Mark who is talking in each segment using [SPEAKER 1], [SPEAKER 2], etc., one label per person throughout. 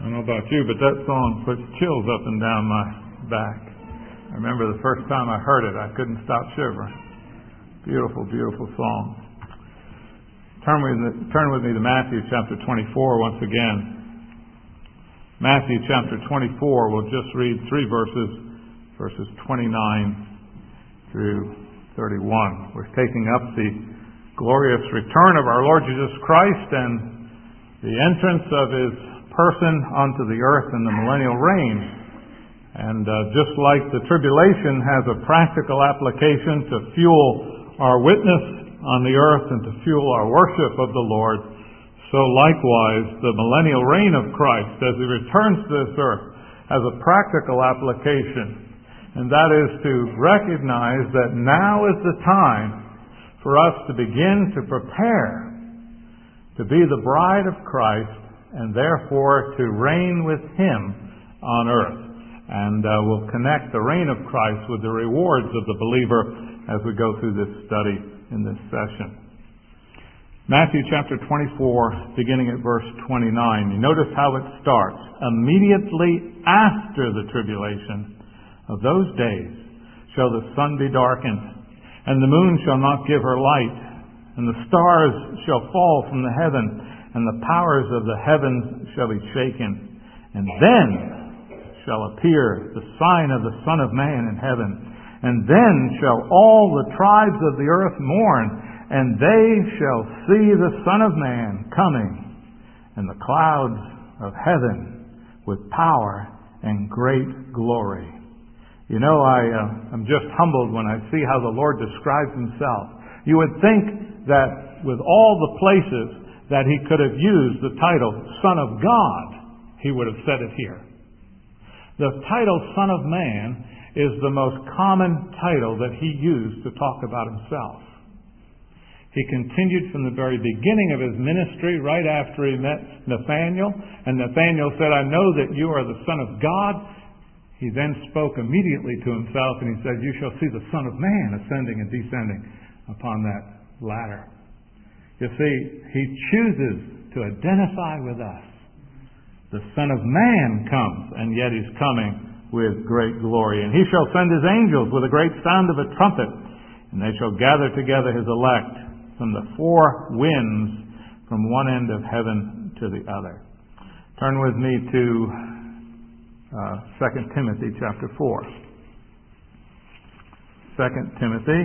[SPEAKER 1] I don't know about you, but that song puts chills up and down my back. I remember the first time I heard it, I couldn't stop shivering. Beautiful, beautiful song. Turn with me to Matthew chapter 24 once again. Matthew chapter 24, we'll just read three verses 29 through 31. We're taking up the glorious return of our Lord Jesus Christ and the entrance of His person onto the earth in the millennial reign. And just like the tribulation has a practical application to fuel our witness on the earth and to fuel our worship of the Lord, so likewise the millennial reign of Christ as He returns to this earth has a practical application. And that is to recognize that now is the time for us to begin to prepare to be the bride of Christ and therefore to reign with Him on earth. And we'll connect the reign of Christ with the rewards of the believer as we go through this study in this session. Matthew chapter 24, beginning at verse 29. You notice how it starts. Immediately after the tribulation of those days shall the sun be darkened, and the moon shall not give her light, and the stars shall fall from the heaven, and the powers of the heavens shall be shaken. And then shall appear the sign of the Son of Man in heaven. And then shall all the tribes of the earth mourn, and they shall see the Son of Man coming in the clouds of heaven with power and great glory. You know, I'm just humbled when I see how the Lord describes Himself. You would think that with all the places that He could have used the title Son of God, He would have said it here. The title Son of Man is the most common title that He used to talk about Himself. He continued from the very beginning of His ministry, right after He met Nathanael, and Nathanael said, "I know that you are the Son of God." He then spoke immediately to Himself and He said, "You shall see the Son of Man ascending and descending upon that ladder." You see, He chooses to identify with us. The Son of Man comes, and yet He's coming with great glory. And He shall send His angels with a great sound of a trumpet, and they shall gather together His elect from the four winds, from one end of heaven to the other. Turn with me to 2 Timothy chapter 4. 2 Timothy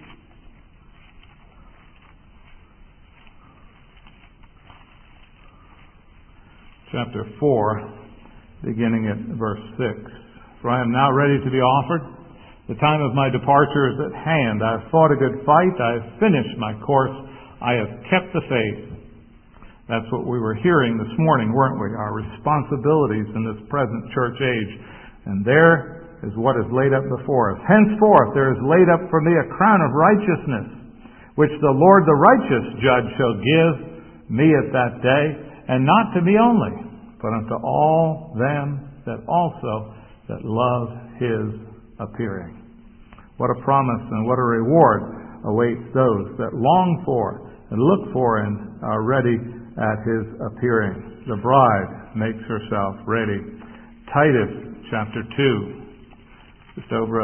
[SPEAKER 1] chapter 4, beginning at verse 6. "For I am now ready to be offered. The time of my departure is at hand. I have fought a good fight. I have finished my course. I have kept the faith." That's what we were hearing this morning, weren't we? Our responsibilities in this present church age. And there is what is laid up before us. "Henceforth there is laid up for me a crown of righteousness, which the Lord the righteous judge shall give me at that day, and not to me only, but unto all them that also that love His appearing." What a promise and what a reward awaits those that long for and look for and are ready at His appearing. The bride makes herself ready. Titus chapter 2, just over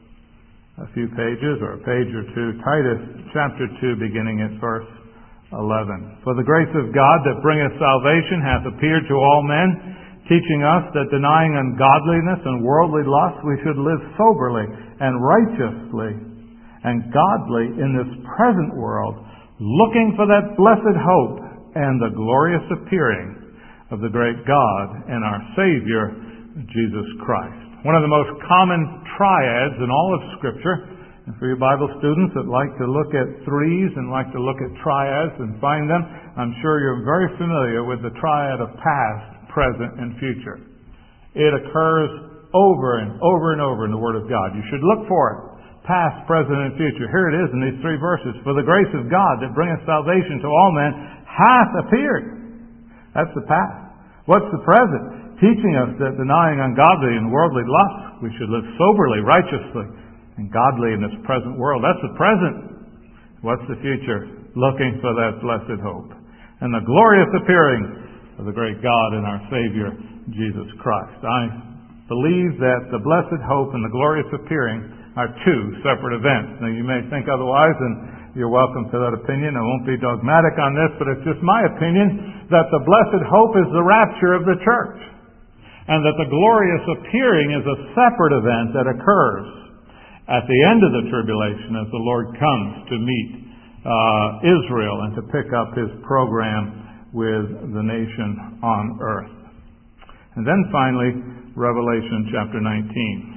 [SPEAKER 1] a few pages or a page or two. Titus chapter 2, beginning at verse 11. "For the grace of God that bringeth salvation hath appeared to all men, teaching us that denying ungodliness and worldly lust, we should live soberly and righteously and godly in this present world, looking for that blessed hope and the glorious appearing of the great God and our Savior, Jesus Christ." One of the most common triads in all of Scripture. And for you Bible students that like to look at threes and like to look at triads and find them, I'm sure you're very familiar with the triad of past, present, and future. It occurs over and over and over in the Word of God. You should look for it. Past, present, and future. Here it is in these three verses. "For the grace of God that bringeth salvation to all men hath appeared." That's the past. What's the present? Teaching us that denying ungodly and worldly lust, we should live soberly, righteously, and godly in this present world. That's the present. What's the future? Looking for that blessed hope. And the glorious appearing of the great God and our Savior, Jesus Christ. I believe that the blessed hope and the glorious appearing are two separate events. Now, you may think otherwise, and you're welcome to that opinion. I won't be dogmatic on this, but it's just my opinion that the blessed hope is the rapture of the church, and that the glorious appearing is a separate event that occurs at the end of the tribulation as the Lord comes to meet Israel and to pick up His program with the nation on earth. And then finally, Revelation chapter 19.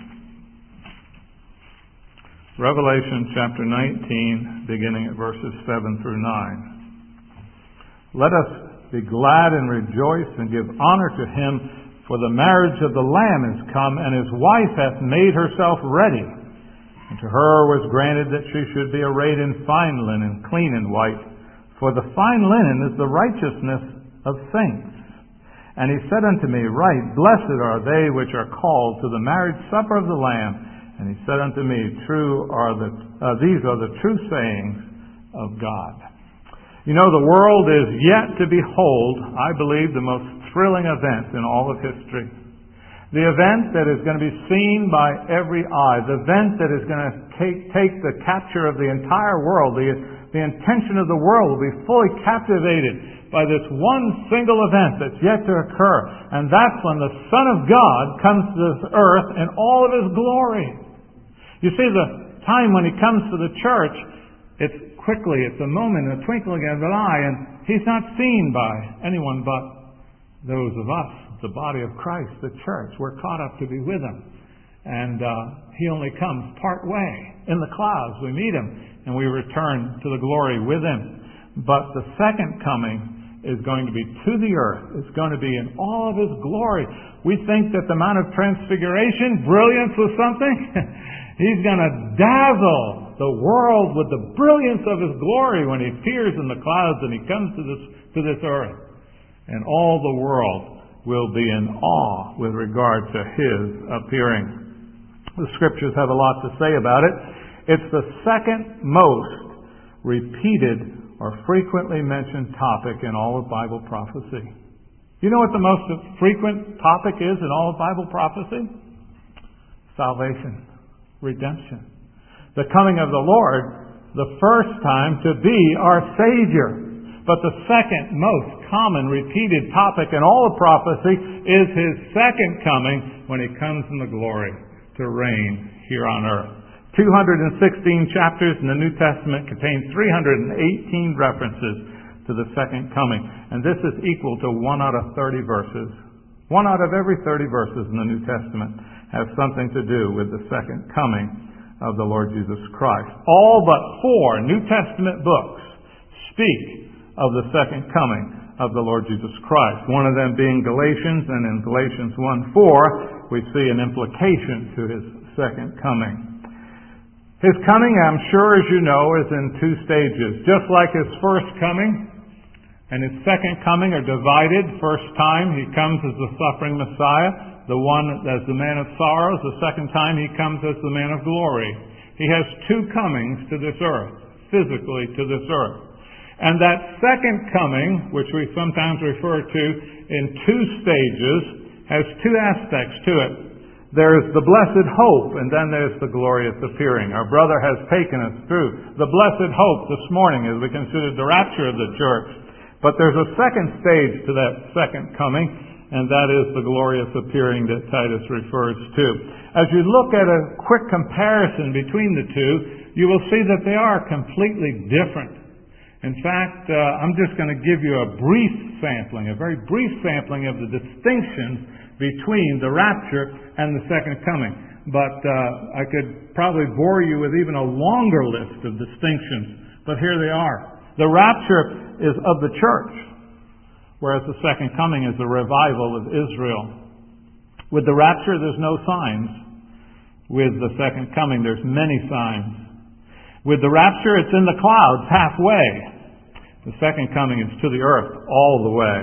[SPEAKER 1] Revelation chapter 19, beginning at verses 7 through 9. Let us be glad and rejoice and give honor to Him, for the marriage of the Lamb is come, and His wife hath made herself ready. And to her was granted that she should be arrayed in fine linen, clean and white. For the fine linen is the righteousness of saints. And He said unto me, Write, blessed are they which are called to the marriage supper of the Lamb. And He said unto me, these are the true sayings of God. You know, the world is yet to behold, I believe, the most thrilling event in all of history. The event that is going to be seen by every eye. The event that is going to take the capture of the entire world. The intention of the world will be fully captivated by this one single event that's yet to occur. And that's when the Son of God comes to this earth in all of His glory. You see, the time when He comes to the church, it's quickly, it's a moment, a twinkling of an eye, and He's not seen by anyone but those of us, the body of Christ, the church. We're caught up to be with Him. And He only comes part way. In the clouds, we meet Him, and we return to the glory with Him. But the second coming is going to be to the earth. It's going to be in all of His glory. We think that the Mount of Transfiguration, brilliance was something. He's going to dazzle the world with the brilliance of His glory when He appears in the clouds and He comes to this earth. And all the world will be in awe with regard to His appearing. The Scriptures have a lot to say about it. It's the second most repeated or frequently mentioned topic in all of Bible prophecy. You know what the most frequent topic is in all of Bible prophecy? Salvation. Redemption. The coming of the Lord, the first time to be our Savior. But the second most common repeated topic in all of prophecy is His second coming when He comes in the glory to reign here on earth. 216 chapters in the New Testament contain 318 references to the second coming. And this is equal to 1 out of 30 verses. 1 out of every 30 verses in the New Testament has something to do with the second coming of the Lord Jesus Christ. All but 4 New Testament books speak of the second coming of the Lord Jesus Christ. One of them being Galatians, and in Galatians 1:4 we see an implication to His second coming. His coming, I'm sure as you know, is in 2 stages. Just like His first coming and His second coming are divided. First time He comes as the suffering Messiah, the one as the man of sorrows. The second time He comes as the man of glory. He has 2 comings to this earth, physically to this earth. And that second coming, which we sometimes refer to in 2 stages, has 2 aspects to it. There's the blessed hope, and then there's the glorious appearing. Our brother has taken us through the blessed hope this morning as we considered the rapture of the church. But there's a second stage to that second coming, and that is the glorious appearing that Titus refers to. As you look at a quick comparison between the two, you will see that they are completely different. In fact, I'm just going to give you a very brief sampling of the distinctions between the rapture and the second coming. But I could probably bore you with even a longer list of distinctions. But here they are. The rapture is of the church, whereas the second coming is the revival of Israel. With the rapture, there's no signs. With the second coming, there's many signs. With the rapture, it's in the clouds, halfway. The second coming is to the earth, all the way.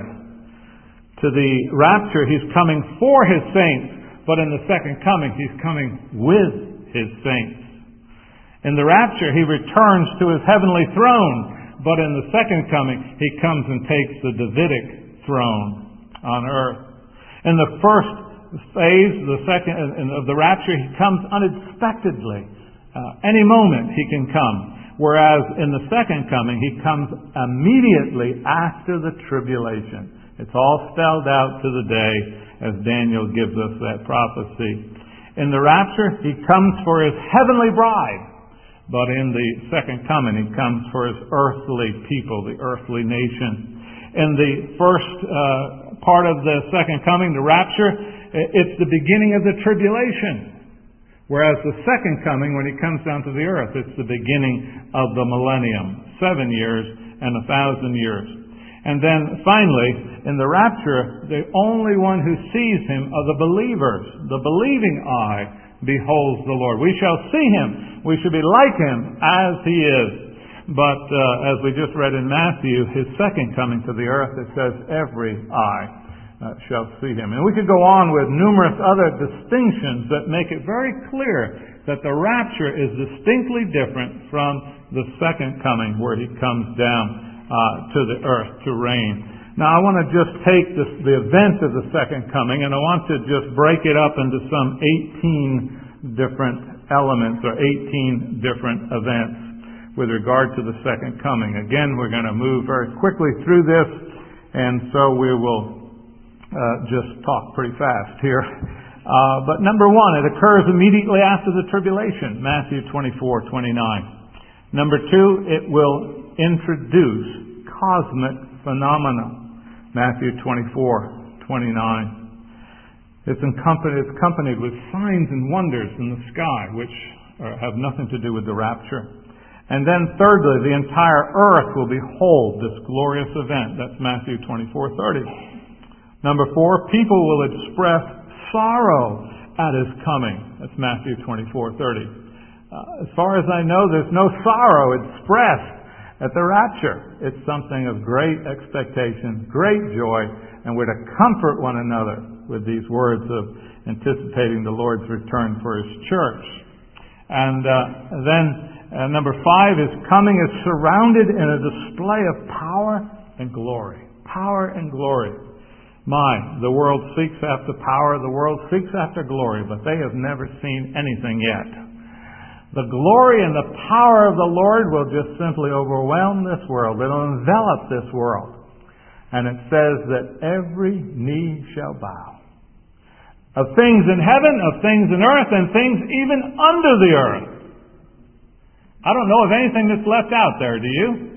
[SPEAKER 1] To the rapture, He's coming for His saints, but in the second coming, He's coming with His saints. In the rapture, He returns to His heavenly throne, but in the second coming, He comes and takes the Davidic throne. on earth. In the first phase, the second of the rapture, He comes unexpectedly. Any moment He can come. Whereas in the second coming, He comes immediately after the tribulation. It's all spelled out to the day as Daniel gives us that prophecy. In the rapture, He comes for His heavenly bride. But in the second coming, He comes for His earthly people, the earthly nation. In the first part of the second coming, the rapture, it's the beginning of the tribulation. Whereas the second coming, when He comes down to the earth, it's the beginning of the millennium. 7 years and 1,000 years. And then finally, in the rapture, the only one who sees Him are the believers. The believing eye beholds the Lord. We shall see Him. We shall be like Him as He is. But as we just read in Matthew, His second coming to the earth, it says every eye shall see Him. And we could go on with numerous other distinctions that make it very clear that the rapture is distinctly different from the second coming, where He comes down to the earth to reign. Now I want to just take the event of the second coming, and I want to just break it up into some 18 different elements or 18 different events with regard to the second coming. Again, we're going to move very quickly through this, and so we will just talk pretty fast here. But number one, it occurs immediately after the tribulation, Matthew 24:29. Number two, it will introduce cosmic phenomena, Matthew 24:29. It's accompanied with signs and wonders in the sky, which have nothing to do with the rapture. And then thirdly, the entire earth will behold this glorious event. That's Matthew 24:30. Number four, people will express sorrow at His coming. That's Matthew 24:30. As far as I know, there's no sorrow expressed at the rapture. It's something of great expectation, great joy, and we're to comfort one another with these words of anticipating the Lord's return for His church. And then number five, His coming is surrounded in a display of power and glory. Power and glory. The world seeks after power, the world seeks after glory, but they have never seen anything yet. The glory and the power of the Lord will just simply overwhelm this world. It'll envelop this world. And it says that every knee shall bow. Of things in heaven, of things in earth, and things even under the earth. I don't know of anything that's left out there, do you?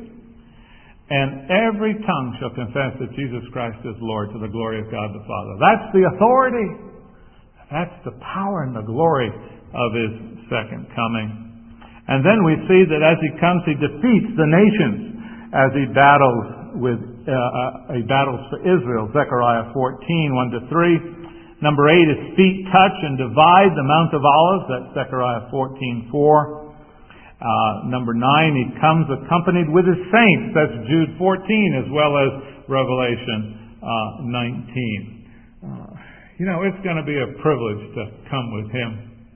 [SPEAKER 1] And every tongue shall confess that Jesus Christ is Lord, to the glory of God the Father. That's the authority. That's the power and the glory of His second coming. And then we see that as He comes, He defeats the nations as He battles for Israel. Zechariah 14:1-3. Number 8, His feet touch and divide the Mount of Olives. That's Zechariah 14:4. Number 9, He comes accompanied with His saints. That's Jude 14 as well as Revelation 19. It's going to be a privilege to come with Him.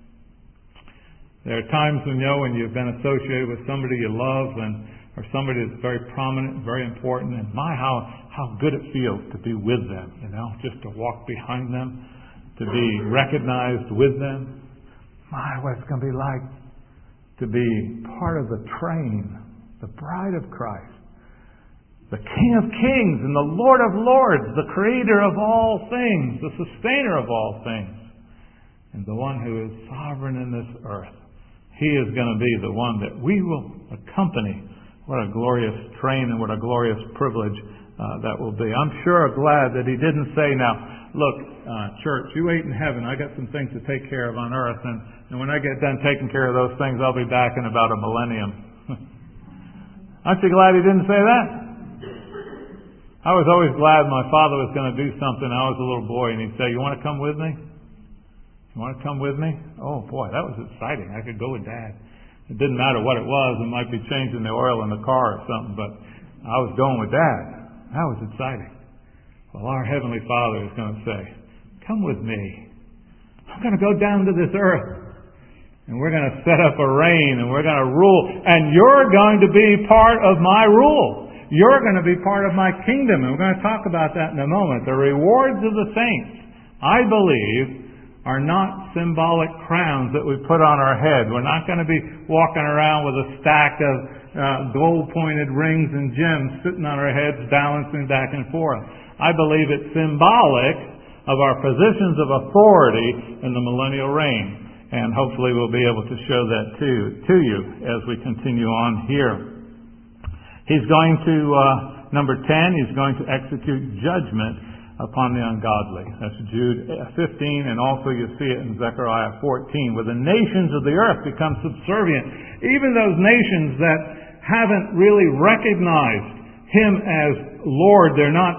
[SPEAKER 1] There are times when you've been associated with somebody you love or somebody that's very prominent, very important, and how good it feels to be with them, just to walk behind them, to be recognized with them. What it's going to be like to be part of the train, the bride of Christ, the King of Kings and the Lord of Lords, the Creator of all things, the Sustainer of all things, and the one who is sovereign in this earth. He is going to be the one that we will accompany. What a glorious train and what a glorious privilege that will be. I'm sure glad that He didn't say, now, look, church, you wait in heaven. I got some things to take care of on earth, and when I get done taking care of those things, I'll be back in about a millennium. Aren't you glad He didn't say that? I was always glad my father was going to do something. I was a little boy, and he'd say, you want to come with me? You want to come with me? Oh, boy, that was exciting. I could go with Dad. It didn't matter what it was. It might be changing the oil in the car or something, but I was going with Dad. That was exciting. Well, our Heavenly Father is going to say, come with me. I'm going to go down to this earth, and we're going to set up a reign, and we're going to rule, and you're going to be part of my rule. you're going to be part of my kingdom. And we're going to talk about that in a moment. The rewards of the saints, I believe, are not symbolic crowns that we put on our head. We're not going to be walking around with a stack of gold-pointed rings and gems sitting on our heads, balancing back and forth. I believe it's symbolic of our positions of authority in the millennial reign. And hopefully we'll be able to show that to you as we continue on here. He's going to, number 10, he's going to execute judgment upon the ungodly. That's Jude 15, and also you see it in Zechariah 14, where the nations of the earth become subservient. Even those nations that haven't really recognized Him as Lord, they're not,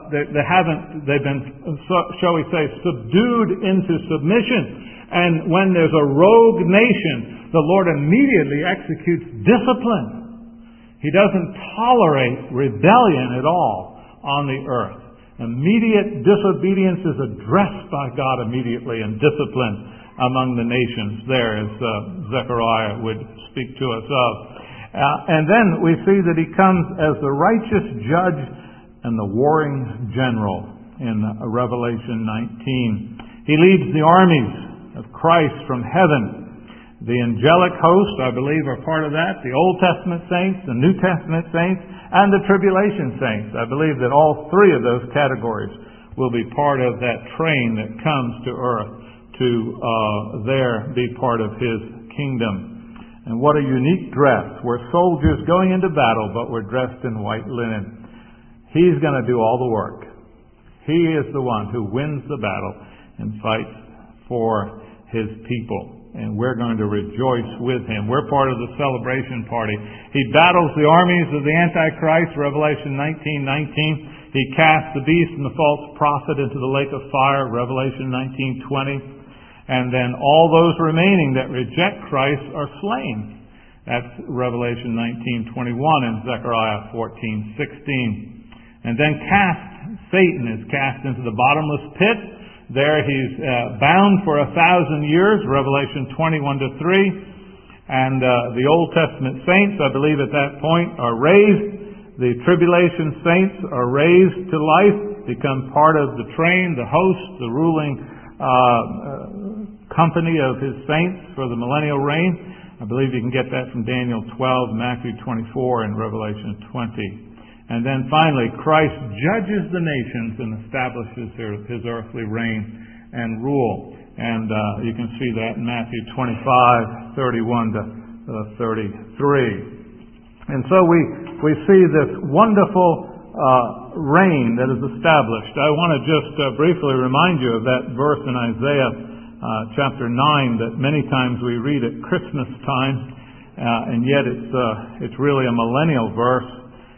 [SPEAKER 1] they've been, shall we say, subdued into submission. And when there's a rogue nation, the Lord immediately executes discipline. He doesn't tolerate rebellion at all on the earth. Immediate disobedience is addressed by God immediately and discipline among the nations there, as Zechariah would speak to us of. And then we see that He comes as the righteous judge and the warring general in Revelation 19. He leads the armies of Christ from heaven. The angelic host, I believe, are part of that. The Old Testament saints, the New Testament saints, and the tribulation saints. I believe that all three of those categories will be part of that train that comes to earth to there be part of His kingdom. And what a unique dress. We're soldiers going into battle, but we're dressed in white linen. He's going to do all the work. He is the one who wins the battle and fights for His people. And we're going to rejoice with Him. We're part of the celebration party. He battles the armies of the Antichrist, Revelation 19:19. He casts the beast and the false prophet into the lake of fire, Revelation 19:20. And then all those remaining that reject Christ are slain. That's Revelation 19:21 and Zechariah 14:16. And then Satan is cast into the bottomless pit. There he's bound for 1,000 years, Revelation 21:3. And the Old Testament saints, I believe at that point, are raised. The tribulation saints are raised to life, become part of the train, the host, the ruling company of His saints for the millennial reign. I believe you can get that from Daniel 12, Matthew 24, and Revelation 20. And then finally, Christ judges the nations and establishes His earthly reign and rule. And you can see that in Matthew 25, 31 to 33. And so we see this wonderful reign that is established. I want to just briefly remind you of that verse in Isaiah chapter 9 that many times we read at Christmas time, and yet it's really a millennial verse.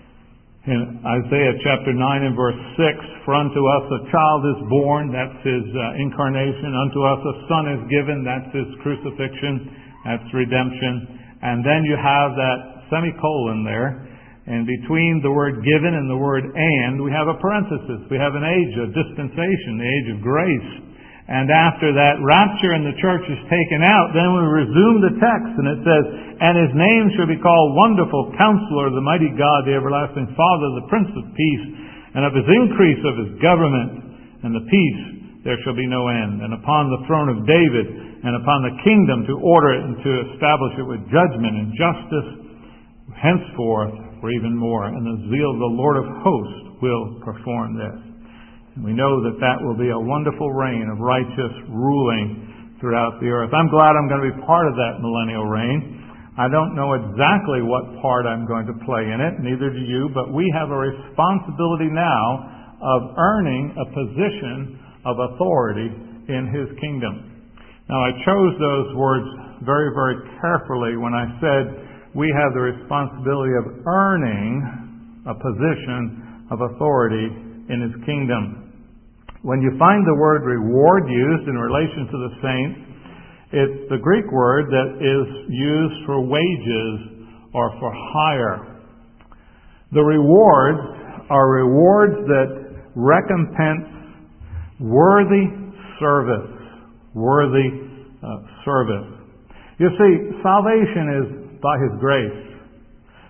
[SPEAKER 1] In Isaiah chapter 9 and verse 6, for unto us a child is born, that's His incarnation. Unto us a son is given, that's His crucifixion, that's redemption. And then you have that semicolon there. And between the word given and the word and, we have a parenthesis. We have an age of dispensation, the age of grace. And after that rapture and the church is taken out, then we resume the text and it says, and His name shall be called Wonderful Counselor, the Mighty God, the Everlasting Father, the Prince of Peace, and of His increase of His government and the peace there shall be no end. And upon the throne of David and upon the kingdom to order it and to establish it with judgment and justice henceforth for even more. And the zeal of the Lord of hosts will perform this. We know that that will be a wonderful reign of righteous ruling throughout the earth. I'm glad I'm going to be part of that millennial reign. I don't know exactly what part I'm going to play in it, neither do you, but we have a responsibility now of earning a position of authority in His kingdom. Now, I chose those words very, very carefully when I said we have the responsibility of earning a position of authority in His kingdom. When you find the word reward used in relation to the saints, it's the Greek word that is used for wages or for hire. The rewards are rewards that recompense worthy service. Worthy service. You see, salvation is by His grace.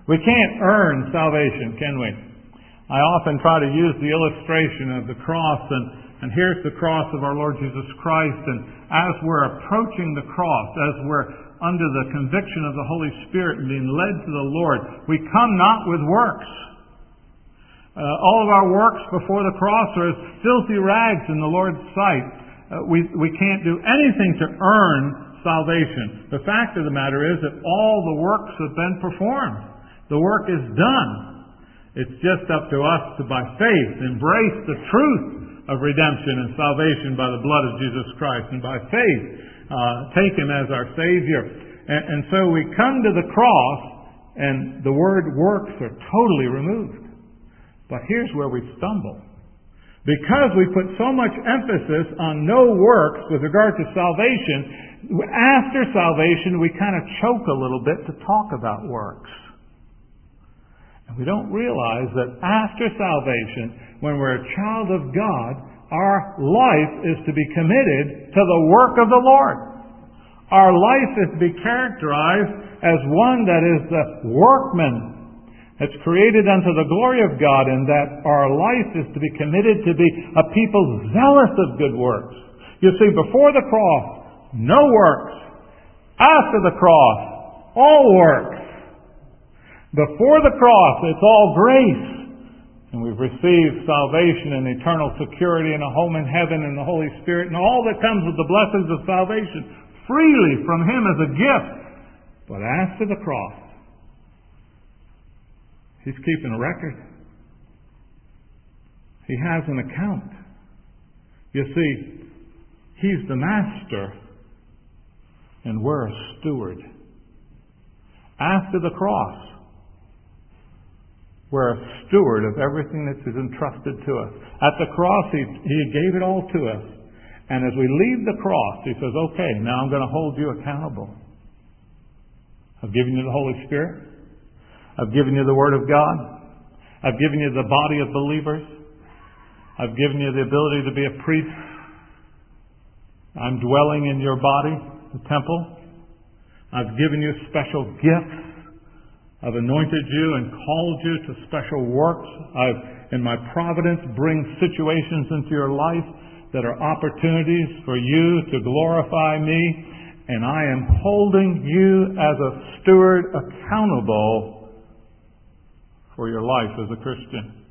[SPEAKER 1] We can't earn salvation, can we? I often try to use the illustration of the cross, and here's the cross of our Lord Jesus Christ, and as we're approaching the cross, as we're under the conviction of the Holy Spirit and being led to the Lord, we come not with works. All of our works before the cross are as filthy rags in the Lord's sight. We can't do anything to earn salvation. The fact of the matter is that all the works have been performed. The work is done. It's just up to us to, by faith, embrace the truth of redemption and salvation by the blood of Jesus Christ, and by faith take Him as our Savior. And so we come to the cross, and the word works are totally removed. But here's where we stumble. Because we put so much emphasis on no works with regard to salvation, after salvation we kind of choke a little bit to talk about works. And we don't realize that after salvation, when we're a child of God, our life is to be committed to the work of the Lord. Our life is to be characterized as one that is the workman that's created unto the glory of God, and that our life is to be committed to be a people zealous of good works. You see, before the cross, no works. After the cross, all works. Before the cross, it's all grace. And we've received salvation and eternal security and a home in heaven and the Holy Spirit and all that comes with the blessings of salvation freely from Him as a gift. But after the cross, He's keeping a record. He has an account. You see, He's the master and we're a steward. After the cross, we're a steward of everything that is entrusted to us. At the cross, He gave it all to us. And as we leave the cross, He says, okay, now I'm going to hold you accountable. I've given you the Holy Spirit. I've given you the Word of God. I've given you the body of believers. I've given you the ability to be a priest. I'm dwelling in your body, the temple. I've given you special gifts. I've anointed you and called you to special works. I've, in my providence, bring situations into your life that are opportunities for you to glorify me. And I am holding you as a steward accountable for your life as a Christian.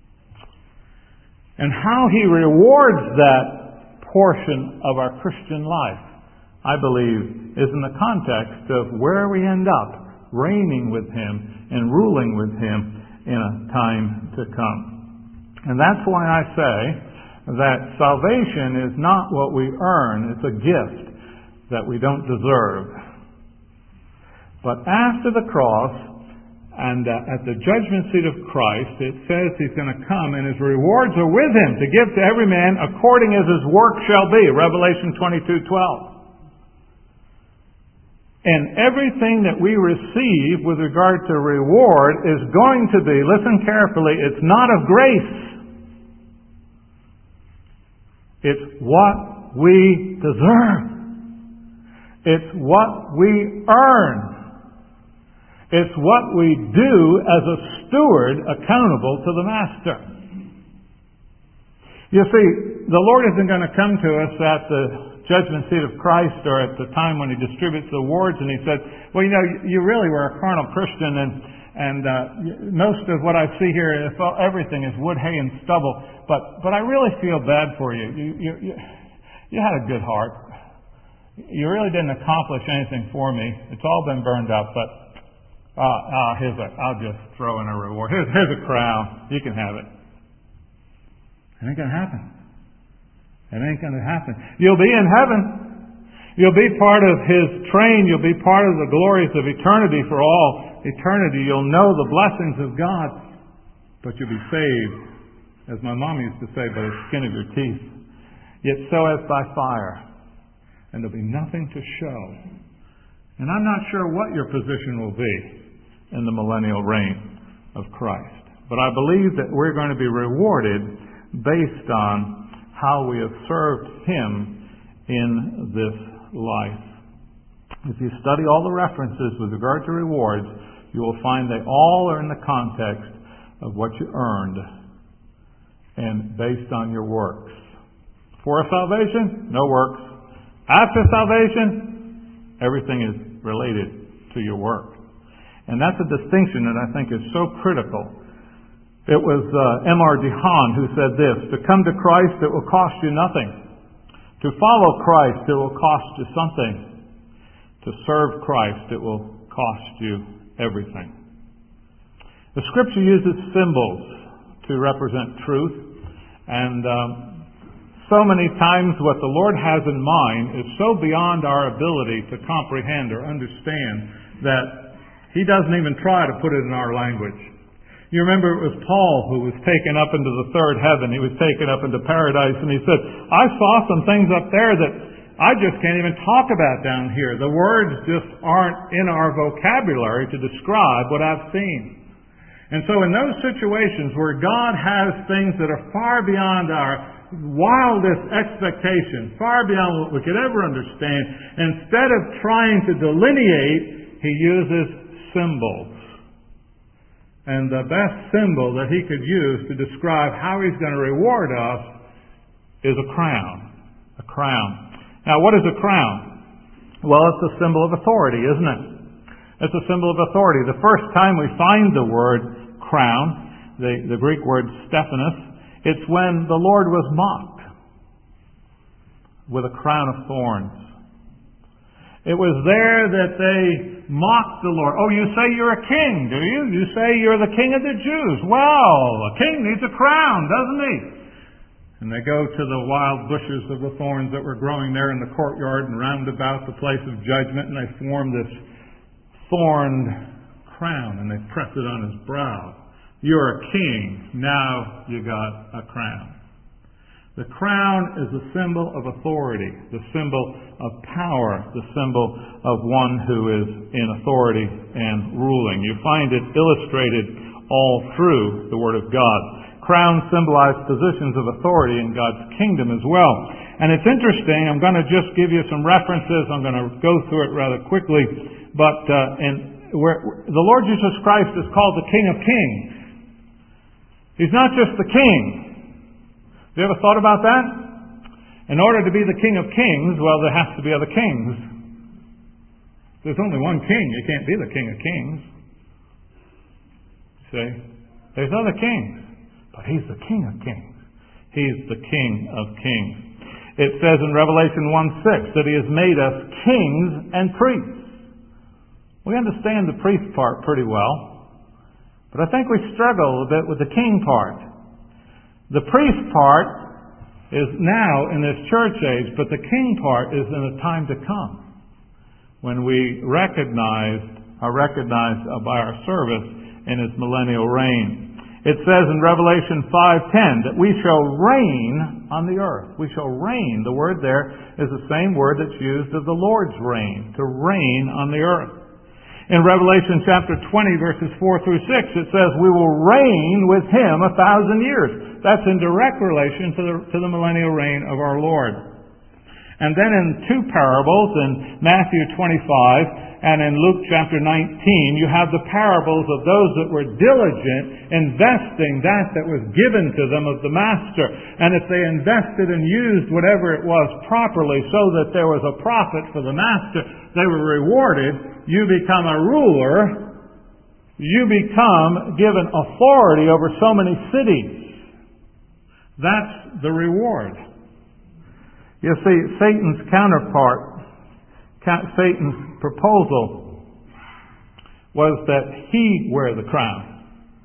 [SPEAKER 1] And how He rewards that portion of our Christian life, I believe, is in the context of where we end up, reigning with Him and ruling with Him in a time to come. And that's why I say that salvation is not what we earn, it's a gift that we don't deserve. But after the cross, and at the judgment seat of Christ, it says He's going to come and His rewards are with Him to give to every man according as his work shall be. Revelation 22:12. And everything that we receive with regard to reward is going to be, listen carefully, it's not of grace. It's what we deserve. It's what we earn. It's what we do as a steward accountable to the Master. You see, the Lord isn't going to come to us at the judgment seat of Christ or at the time when He distributes the awards and He says, well, you know, you really were a carnal Christian and most of what I see here, everything is wood, hay, and stubble, but I really feel bad for you. You had a good heart. You really didn't accomplish anything for me. It's all been burned up, but I'll just throw in a reward. Here's a crown. You can have it. It ain't going to happen. It ain't going to happen. You'll be in heaven. You'll be part of His train. You'll be part of the glories of eternity for all eternity. You'll know the blessings of God, but you'll be saved, as my mom used to say, by the skin of your teeth. Yet so as by fire. And there'll be nothing to show. And I'm not sure what your position will be in the millennial reign of Christ. But I believe that we're going to be rewarded based on how we have served Him in this life. If you study all the references with regard to rewards, you will find they all are in the context of what you earned and based on your works. Before salvation, no works. After salvation, everything is related to your work. And that's a distinction that I think is so critical. It was M.R. DeHaan who said this: to come to Christ, it will cost you nothing. To follow Christ, it will cost you something. To serve Christ, it will cost you everything. The Scripture uses symbols to represent truth, and so many times what the Lord has in mind is so beyond our ability to comprehend or understand that He doesn't even try to put it in our language. You remember it was Paul who was taken up into the third heaven. He was taken up into paradise, and he said, I saw some things up there that I just can't even talk about down here. The words just aren't in our vocabulary to describe what I've seen. And so in those situations where God has things that are far beyond our wildest expectation, far beyond what we could ever understand, instead of trying to delineate, He uses symbols. And the best symbol that He could use to describe how He's going to reward us is a crown. A crown. Now, what is a crown? Well, it's a symbol of authority, isn't it? It's a symbol of authority. The first time we find the word crown, the Greek word Stephanos, it's when the Lord was mocked with a crown of thorns. It was there that they mocked the Lord. Oh, you say you're a king, do you? You say you're the king of the Jews. Well, a king needs a crown, doesn't he? And they go to the wild bushes of the thorns that were growing there in the courtyard and round about the place of judgment, and they form this thorned crown, and they press it on his brow. You're a king. Now you got a crown. The crown is a symbol of authority, the symbol of power, the symbol of one who is in authority and ruling. You find it illustrated all through the Word of God. Crowns symbolize positions of authority in God's kingdom as well. And it's interesting, I'm going to just give you some references. I'm going to go through it rather quickly. But where the Lord Jesus Christ is called the King of Kings. He's not just the king. Have you ever thought about that? In order to be the King of Kings, well, there has to be other kings. There's only one king. You can't be the King of Kings. See? There's other kings. But He's the King of Kings. He's the King of Kings. It says in Revelation 1:6 that He has made us kings and priests. We understand the priest part pretty well. But I think we struggle a bit with the king part. The priest part is now in this church age, but the king part is in a time to come, when we are recognized by our service in His millennial reign. It says in Revelation 5:10 that we shall reign on the earth. We shall reign. The word there is the same word that's used of the Lord's reign, to reign on the earth. In Revelation chapter 20, verses 4 through 6, it says, we will reign with Him 1,000 years. That's in direct relation to the millennial reign of our Lord. And then in two parables, in Matthew 25 and in Luke chapter 19, you have the parables of those that were diligent investing that was given to them of the Master. And if they invested and used whatever it was properly so that there was a profit for the Master, they were rewarded. You become a ruler. You become given authority over so many cities. That's the reward. You see, Satan's counterpart, Satan's proposal was that he wear the crown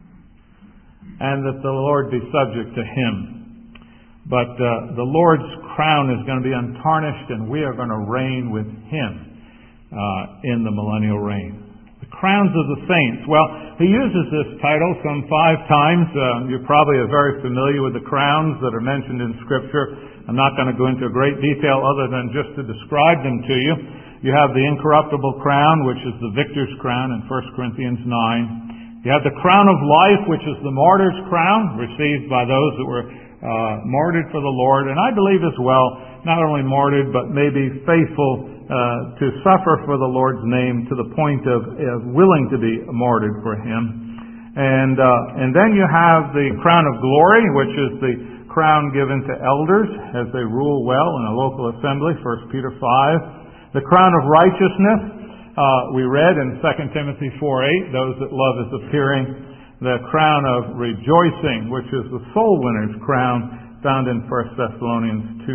[SPEAKER 1] and that the Lord be subject to him. But the Lord's crown is going to be untarnished, and we are going to reign with Him in the millennial reign. The crowns of the saints. Well, he uses this title some 5 times. You probably are very familiar with the crowns that are mentioned in Scripture. I'm not going to go into great detail other than just to describe them to you. You have the incorruptible crown, which is the victor's crown in 1 Corinthians 9. You have the crown of life, which is the martyr's crown, received by those that were martyred for the Lord. And I believe as well, not only martyred, but maybe faithful to suffer for the Lord's name to the point of willing to be martyred for Him. And then you have the crown of glory, which is the crown given to elders as they rule well in a local assembly, 1 Peter 5. The crown of righteousness, we read in 2 Timothy 4:8, those that love is appearing. The crown of rejoicing, which is the soul winner's crown, found in 1 Thessalonians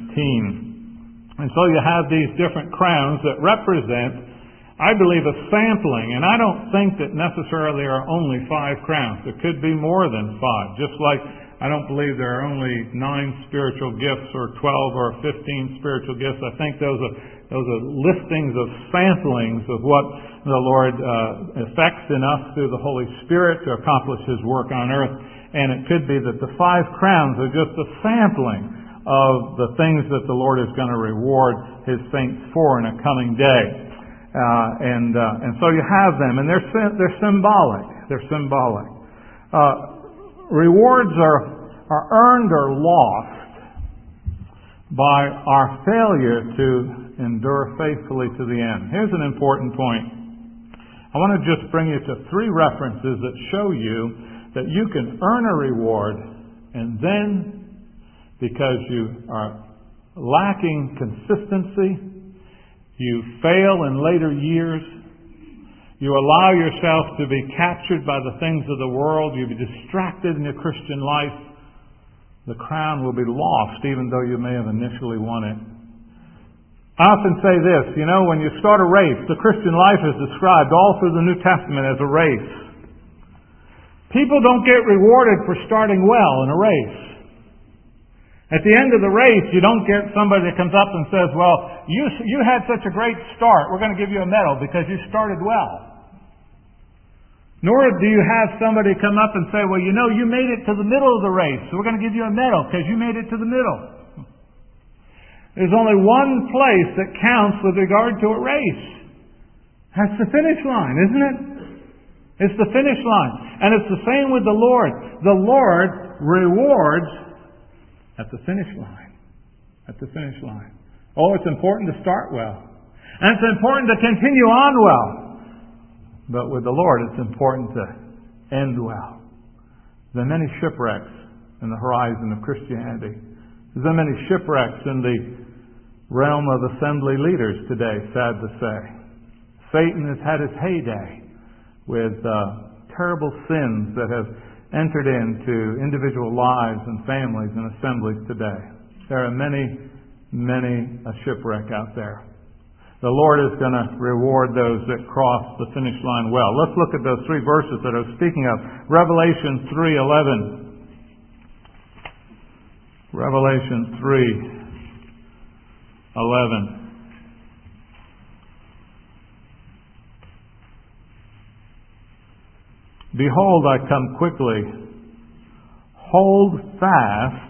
[SPEAKER 1] 2:19. And so you have these different crowns that represent, I believe, a sampling, and I don't think that necessarily there are only 5 crowns. There could be more than 5, just like I don't believe there are only 9 spiritual gifts or 12 or 15 spiritual gifts. I think those are listings of samplings of what the Lord effects in us through the Holy Spirit to accomplish His work on earth. And it could be that the 5 crowns are just a sampling of the things that the Lord is going to reward His saints for in a coming day. And so you have them, and they're symbolic. They're symbolic. Rewards are earned or lost by our failure to endure faithfully to the end. Here's an important point. I want to just bring you to 3 references that show you that you can earn a reward, and then, because you are lacking consistency, you fail in later years, you allow yourself to be captured by the things of the world, you be distracted in your Christian life, the crown will be lost even though you may have initially won it. I often say this, when you start a race, the Christian life is described all through the New Testament as a race. People don't get rewarded for starting well in a race. At the end of the race, you don't get somebody that comes up and says, well, you had such a great start, we're going to give you a medal because you started well. Nor do you have somebody come up and say, well, you made it to the middle of the race, so we're going to give you a medal because you made it to the middle. There's only one place that counts with regard to a race. That's the finish line, isn't it? It's the finish line. And it's the same with the Lord. The Lord rewards at the finish line. At the finish line. Oh, it's important to start well. And it's important to continue on well. But with the Lord, it's important to end well. There are many shipwrecks in the horizon of Christianity. There are many shipwrecks in the realm of assembly leaders today, sad to say. Satan has had his heyday with terrible sins that have entered into individual lives and families and assemblies today. There are many, many a shipwreck out there. The Lord is going to reward those that cross the finish line well. Let's look at those 3 verses that I was speaking of. Revelation 3:11. Revelation 3:11. Behold, I come quickly. Hold fast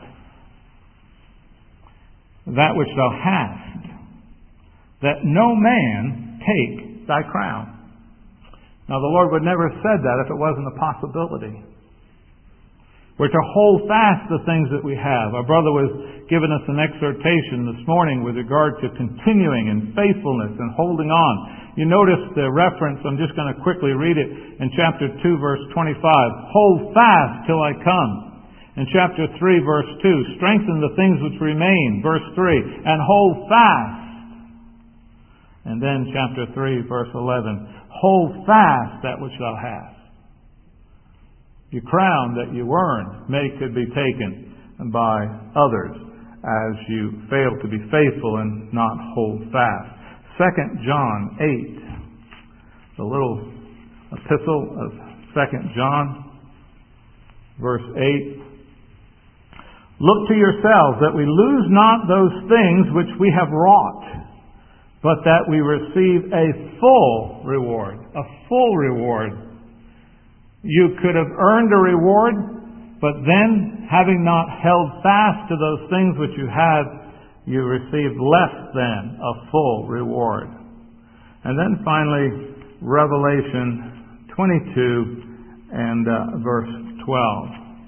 [SPEAKER 1] that which thou hast, that no man take thy crown. Now, the Lord would never have said that if it wasn't a possibility. We're to hold fast the things that we have. Our brother was giving us an exhortation this morning with regard to continuing in faithfulness and holding on. You notice the reference, I'm just going to quickly read it, in chapter 2, verse 25. Hold fast till I come. In chapter 3, verse 2, strengthen the things which remain. Verse 3, and hold fast. And then chapter 3, verse 11, hold fast that which thou hast. Your crown that you earn could be taken by others as you fail to be faithful and not hold fast. 2 John 8, the little epistle of 2 John, verse 8. Look to yourselves that we lose not those things which we have wrought, but that we receive a full reward. A full reward. You could have earned a reward, but then, having not held fast to those things which you had, you received less than a full reward. And then finally, Revelation 22 and verse 12.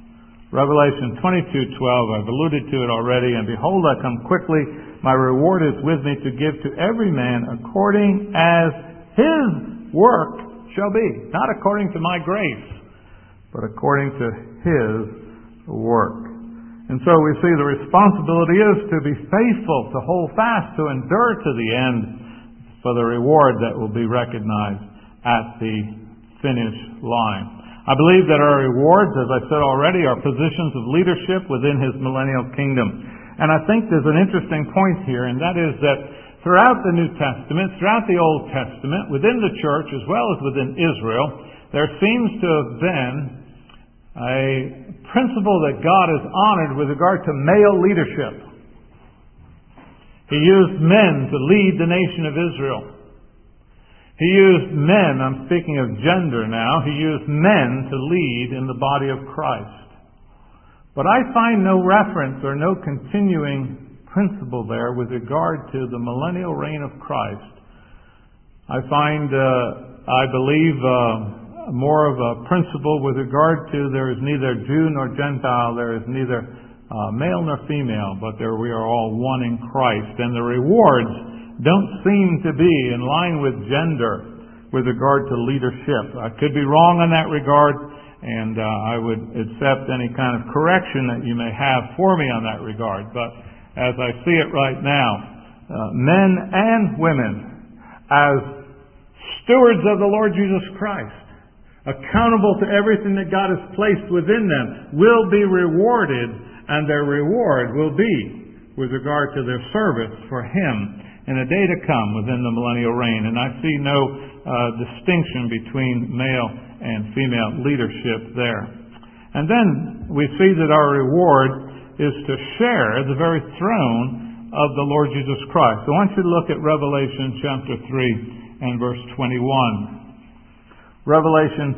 [SPEAKER 1] Revelation 22:12, I've alluded to it already. And behold, I come quickly. My reward is with me to give to every man according as his work shall be. Not according to my grace, but according to his work. And so we see the responsibility is to be faithful, to hold fast, to endure to the end for the reward that will be recognized at the finish line. I believe that our rewards, as I said already, are positions of leadership within His millennial kingdom. And I think there's an interesting point here, and that is that throughout the New Testament, throughout the Old Testament, within the church as well as within Israel, there seems to have been a principle that God has honored with regard to male leadership. He used men to lead the nation of Israel. He used men, I'm speaking of gender now, He used men to lead in the body of Christ. But I find no reference or no continuing principle there with regard to the millennial reign of Christ. I find, I believe, more of a principle with regard to there is neither Jew nor Gentile, there is neither male nor female, but there we are all one in Christ. And the rewards don't seem to be in line with gender with regard to leadership. I could be wrong in that regard, and I would accept any kind of correction that you may have for me on that regard. But as I see it right now, men and women, as stewards of the Lord Jesus Christ, accountable to everything that God has placed within them, will be rewarded, and their reward will be with regard to their service for Him in a day to come within the millennial reign. And I see no distinction between male and female leadership there. And then we see that our reward is to share the very throne of the Lord Jesus Christ. I want you to look at Revelation chapter 3 and verse 21. Revelation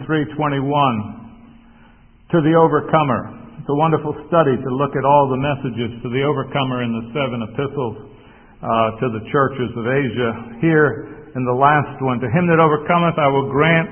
[SPEAKER 1] 3:21. To the overcomer. It's a wonderful study to look at all the messages to the overcomer in the 7 epistles to the churches of Asia. Here in the last one, to him that overcometh I will grant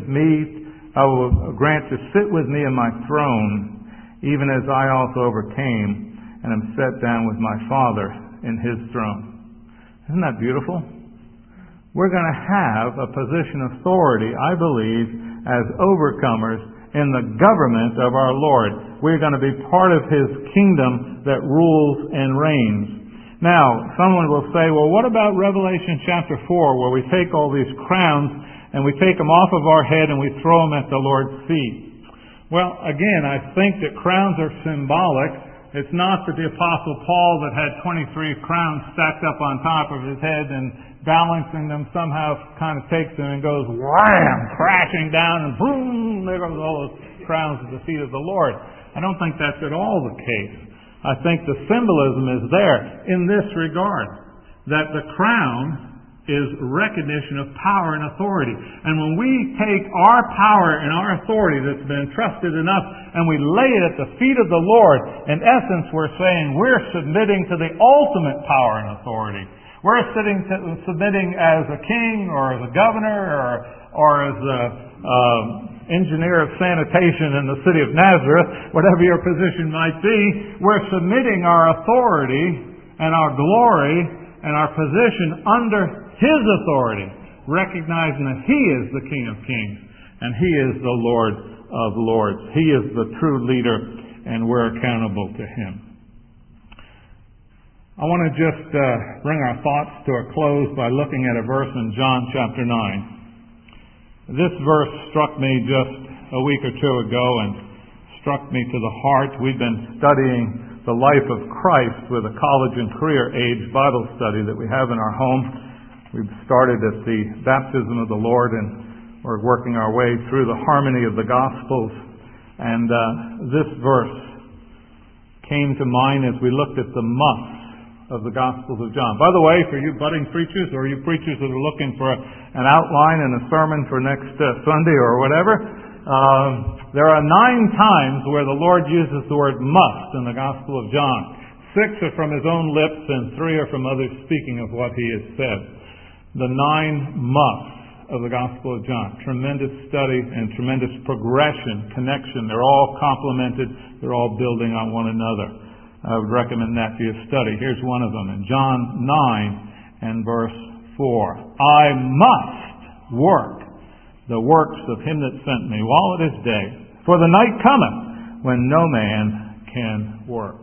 [SPEAKER 1] to sit with me in my throne, even as I also overcame and am set down with my Father in His throne. Isn't that beautiful? We're going to have a position of authority, I believe, as overcomers in the government of our Lord. We're going to be part of His kingdom that rules and reigns. Now, someone will say, well, what about Revelation chapter 4, where we take all these crowns and we take them off of our head and we throw them at the Lord's feet? Well, again, I think that crowns are symbolic. It's not that the Apostle Paul that had 23 crowns stacked up on top of his head and balancing them somehow kind of takes them and goes wham, crashing down, and boom, there goes all those crowns at the feet of the Lord. I don't think that's at all the case. I think the symbolism is there in this regard, that the crown is recognition of power and authority. And when we take our power and our authority that's been entrusted in us and we lay it at the feet of the Lord, in essence we're saying we're submitting to the ultimate power and authority. We're submitting as a king or as a governor or as a engineer of sanitation in the city of Nazareth, whatever your position might be. We're submitting our authority and our glory and our position under His authority, recognizing that He is the King of Kings and He is the Lord of Lords. He is the true leader, and we're accountable to Him. I want to just bring our thoughts to a close by looking at a verse in John chapter 9. This verse struck me just a week or two ago and struck me to the heart. We've been studying the life of Christ with a college and career age Bible study that we have in our home. We've started at the baptism of the Lord, and we're working our way through the harmony of the Gospels. And this verse came to mind as we looked at the musts of the Gospels of John. By the way, for you budding preachers or you preachers that are looking for an outline and a sermon for next Sunday or whatever, there are 9 times where the Lord uses the word must in the Gospel of John. 6 are from His own lips and 3 are from others speaking of what He has said. The 9 musts. of the Gospel of John. Tremendous study and tremendous progression, connection. They're all complemented. They're all building on one another. I would recommend that for your study. Here's one of them in John 9 and verse 4. I must work the works of him that sent me while it is day, for the night cometh when no man can work.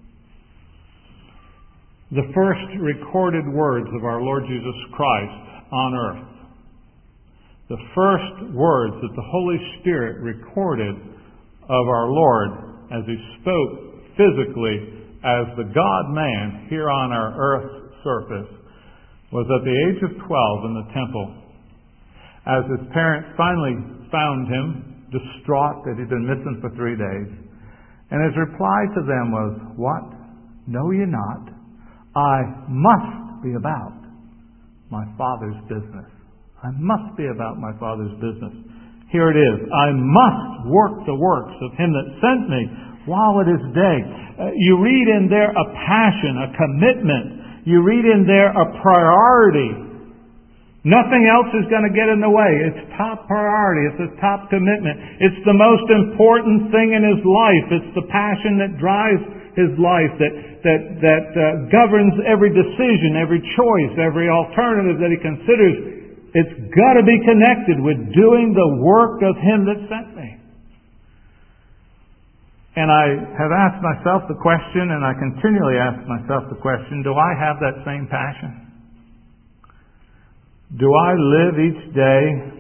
[SPEAKER 1] The first recorded words of our Lord Jesus Christ on earth, the first words that the Holy Spirit recorded of our Lord as He spoke physically as the God-man here on our earth's surface, was at the age of 12 in the temple, as His parents finally found Him, distraught that He'd been missing for 3 days. And His reply to them was, "What? Know ye not? I must be about my Father's business." I must be about my Father's business. Here it is. I must work the works of Him that sent me while it is day. You read in there a passion, a commitment. You read in there a priority. Nothing else is going to get in the way. It's top priority. It's a top commitment. It's the most important thing in his life. It's the passion that drives his life, that governs every decision, every choice, every alternative that he considers. It's got to be connected with doing the work of Him that sent me. And I have asked myself the question, and I continually ask myself the question, do I have that same passion? Do I live each day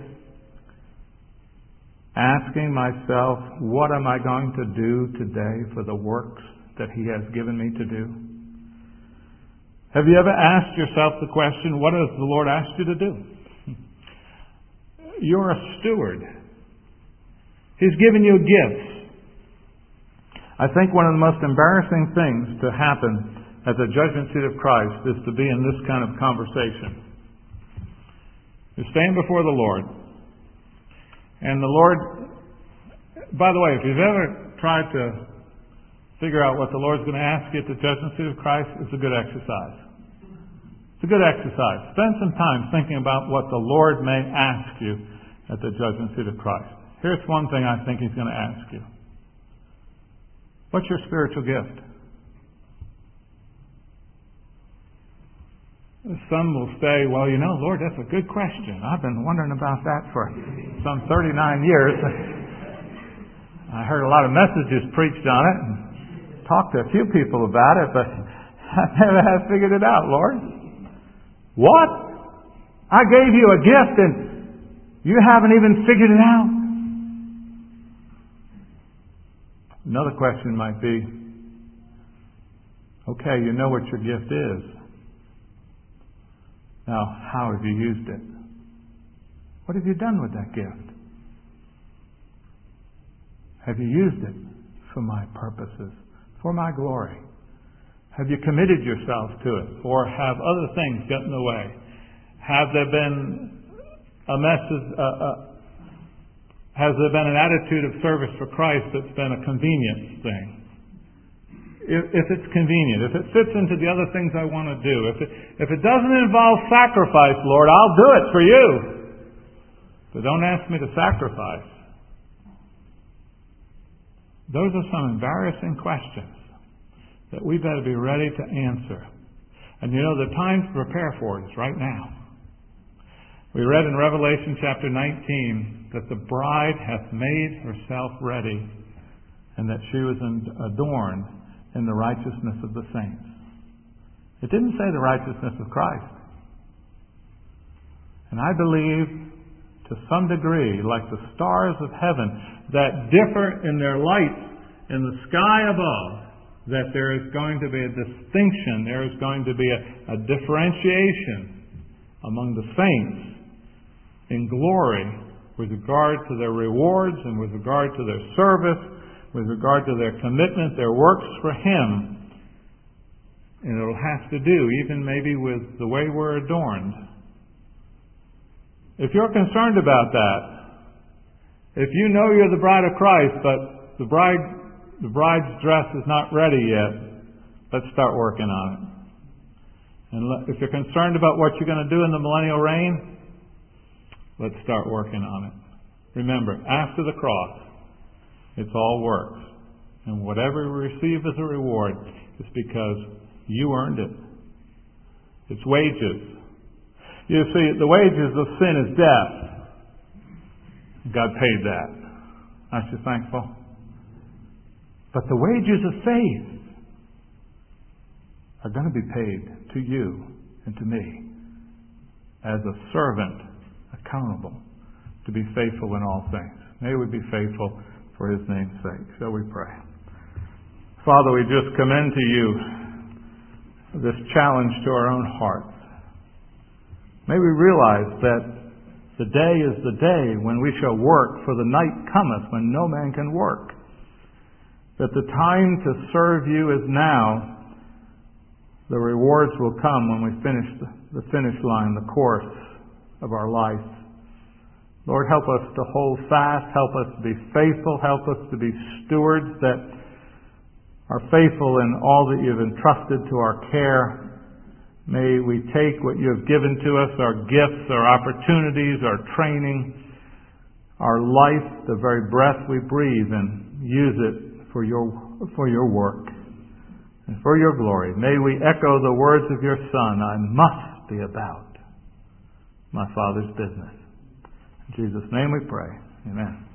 [SPEAKER 1] asking myself, what am I going to do today for the works that He has given me to do? Have you ever asked yourself the question, what has the Lord asked you to do? You're a steward. He's given you gifts. I think one of the most embarrassing things to happen at the judgment seat of Christ is to be in this kind of conversation. You're standing before the Lord. And the Lord, by the way, if you've ever tried to figure out what the Lord's going to ask you at the judgment seat of Christ, it's a good exercise. It's a good exercise. Spend some time thinking about what the Lord may ask you at the judgment seat of Christ. Here's one thing I think He's going to ask you. What's your spiritual gift? Some will say, well, Lord, that's a good question. I've been wondering about that for some 39 years. I heard a lot of messages preached on it and talked to a few people about it, but I never have figured it out, Lord. What? I gave you a gift and you haven't even figured it out? Another question might be, okay, you know what your gift is. Now, how have you used it? What have you done with that gift? Have you used it for my purposes, for my glory? Have you committed yourself to it? Or have other things got in the way? Have there been has there been an attitude of service for Christ that's been a convenience thing? If it's convenient, if it fits into the other things I want to do, if it doesn't involve sacrifice, Lord, I'll do it for you. But don't ask me to sacrifice. Those are some embarrassing questions that we better be ready to answer. And the time to prepare for it is right now. We read in Revelation chapter 19 that the bride hath made herself ready and that she was adorned in the righteousness of the saints. It didn't say the righteousness of Christ. And I believe to some degree, like the stars of heaven that differ in their light in the sky above, that there is going to be a distinction, there is going to be a differentiation among the saints in glory with regard to their rewards and with regard to their service, with regard to their commitment, their works for Him. And it'll have to do even maybe with the way we're adorned. If you're concerned about that, if you know you're the bride of Christ, but the bride's dress is not ready yet, let's start working on it. And if you're concerned about what you're going to do in the millennial reign, Let's start working on it. Remember, after the cross, it's all works. And whatever we receive as a reward is because you earned it. It's wages. You see, the wages of sin is death. God paid that. Aren't you thankful? But the wages of faith are going to be paid to you and to me as a servant accountable to be faithful in all things. May we be faithful for His name's sake. Shall we pray? Father, we just commend to you this challenge to our own hearts. May we realize that the day is the day when we shall work, for the night cometh when no man can work. That the time to serve you is now. The rewards will come when we finish the finish line, the course of our life. Lord, help us to hold fast, help us to be faithful, help us to be stewards that are faithful in all that you've entrusted to our care. May we take what you have given to us, our gifts, our opportunities, our training, our life, the very breath we breathe, and use it for your work and for your glory. May we echo the words of your Son, I must be about my Father's business. In Jesus' name we pray. Amen.